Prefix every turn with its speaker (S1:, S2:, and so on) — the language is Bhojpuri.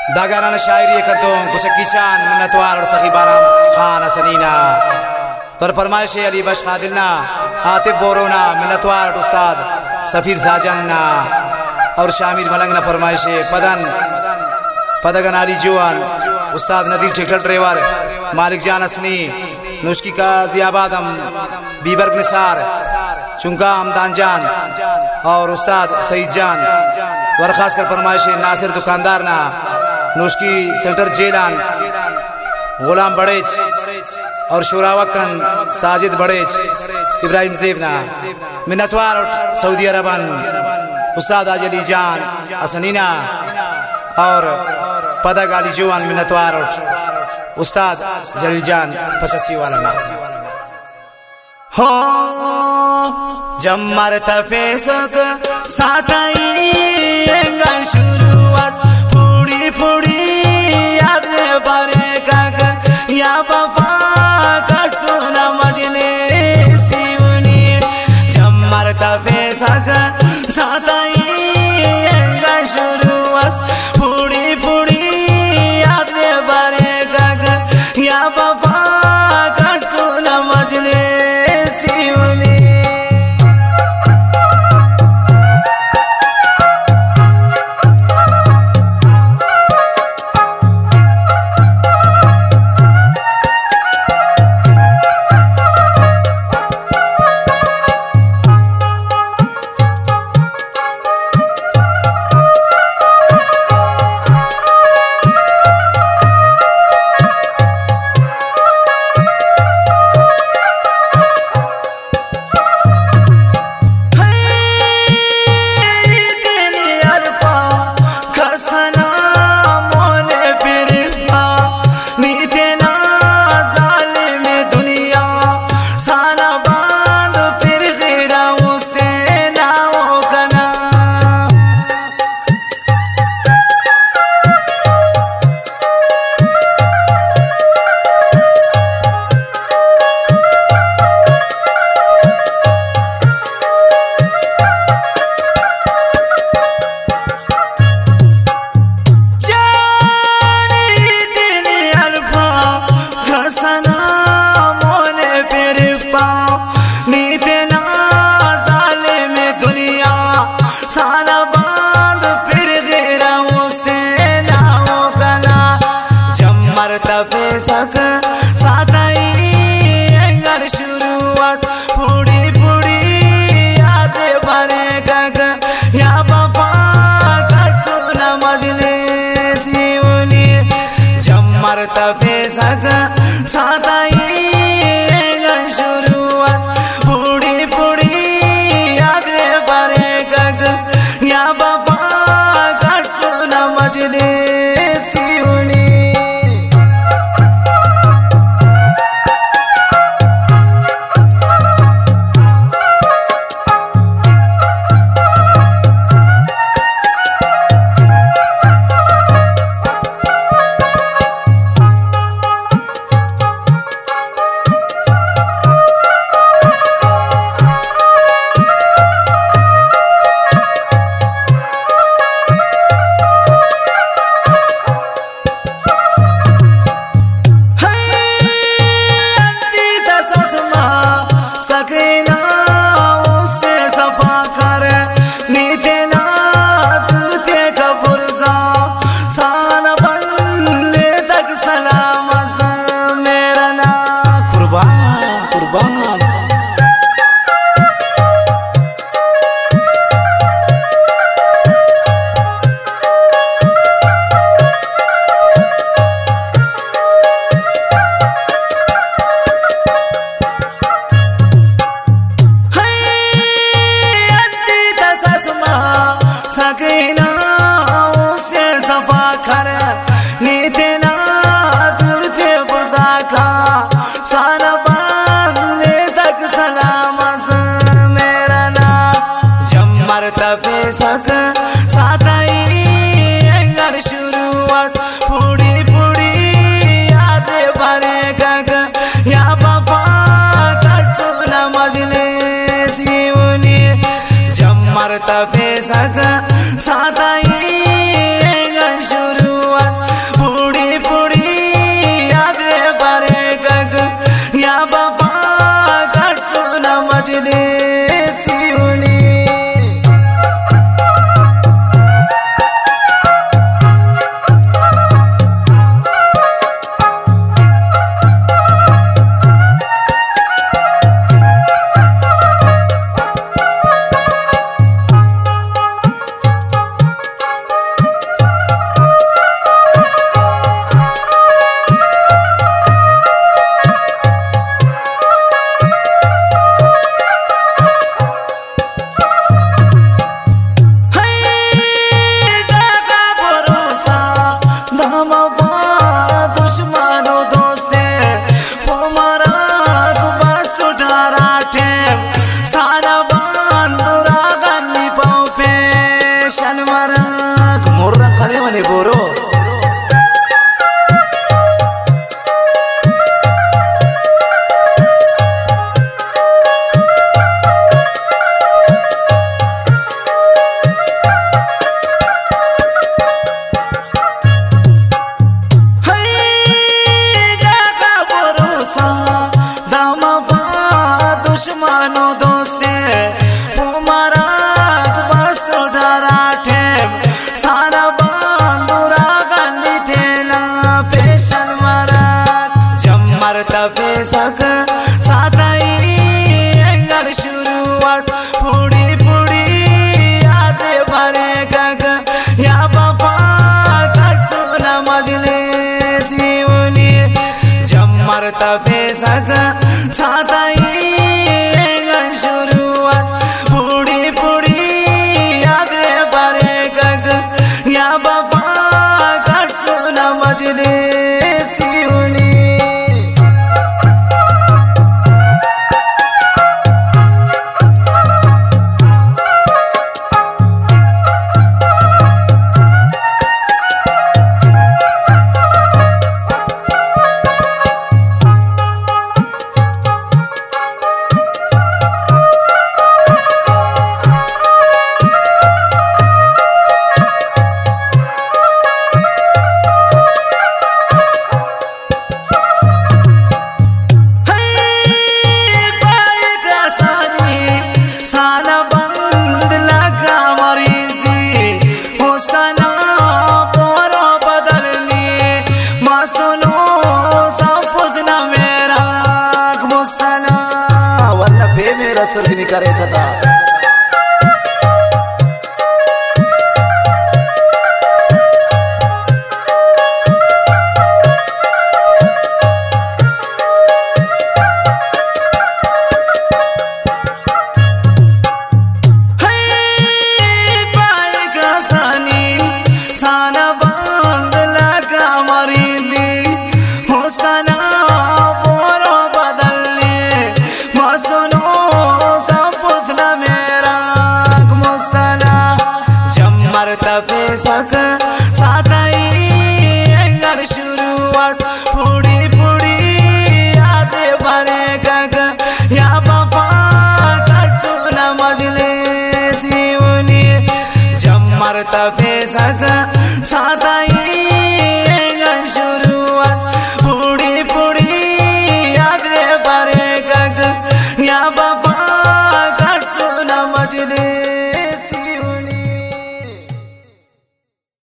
S1: दागाना शायरी करतो कुछ किचान मिन्नतवार और सखी बाराम खान हसनीना तोर फरमाइश अली बश खादिलना आतिफ बोरोना मिन्नतवार उस्ताद सफीर साजन्ना और शामिर मलंगना फरमाइश पदन पदगन अली जुआन उस्ताद नदीर ट्रैक्टर ड्राइवर मालिक जान हसनी नुश्की का जियाबादम बीबर्ग निसार चुंका हमदान जान और उस्ताद सईद जान वरखास कर फरमाइश नासिर दुकानदार ना नुश्की सेंटर जेलान गुलाम बड़ेच और शुरावकन साजिद बड़ेच इब्राहिम जेबना मिन्नतवार सऊदी अरबन उस्ताद अली जान हसनीना और पदक अली जुआन मिन्नतवार उस्ताद जलील जान पससी वाला ना हो जम्मर तफेसक साथाई शुरुआत फुड़ी फुड़ी याद बारे काक या बाबा का सुना मजने सिवनी जम्मर तफेसक साथाई शुरुआत फुड़ी फुड़ी याद बारे काक या बाबा का सुना मजने सिवनी तफेसक साथाई अंगर शुरुआत फुड़ी फुड़ी याद बारे काक या बाबा का सुना मजले जीवनी जम्मर तफेसक साथाई अंगर शुरुआत फुड़ी फुड़ी याद बारे काक या बाबा का सुना मजले जीवनी मने मने बोरो
S2: दुश्मनो दोस्ते पुमारा बसो डराठे सारा बंदुरा गन्नी थेला पेशन मरा
S1: जम्मर तफे सक
S2: साथई एंगर शुरुआत पुड़ी पुड़ी याद भरे गग या बाबा कसुना मजले जीवनी
S1: जम्मर तफे
S2: सक साथई शुरुआत पुड़ी पुड़ी याद भरे गग या बाबा कसुना मजले जीवनी
S1: सुर्ग निकरे सदा
S2: तफे सक साथई एंगर शुरुआत पुड़ी पुड़ी याद भरे गग या बाबा कसुना मजले जीवनी
S1: जम्मर
S2: तफे सक साथई